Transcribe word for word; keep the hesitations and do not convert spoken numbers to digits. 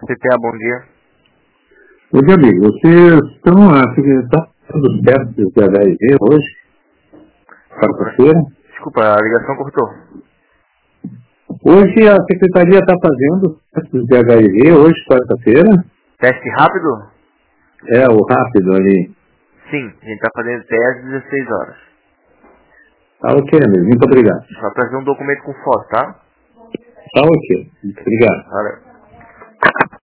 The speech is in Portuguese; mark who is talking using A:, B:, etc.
A: C T A, bom dia.
B: Bom dia, amigo. Vocês estão tá fazendo testes de H I V hoje? Quarta-feira?
A: Desculpa, a ligação cortou.
B: Hoje a secretaria está fazendo testes de H I V, hoje, quarta-feira?
A: Teste rápido?
B: É, o rápido ali.
A: Sim, a gente está fazendo teste às dezesseis horas.
B: Tá ok, amigo. Muito obrigado.
A: Só trazer um documento com foto, tá?
B: Tá ok. Muito obrigado.
A: Valeu.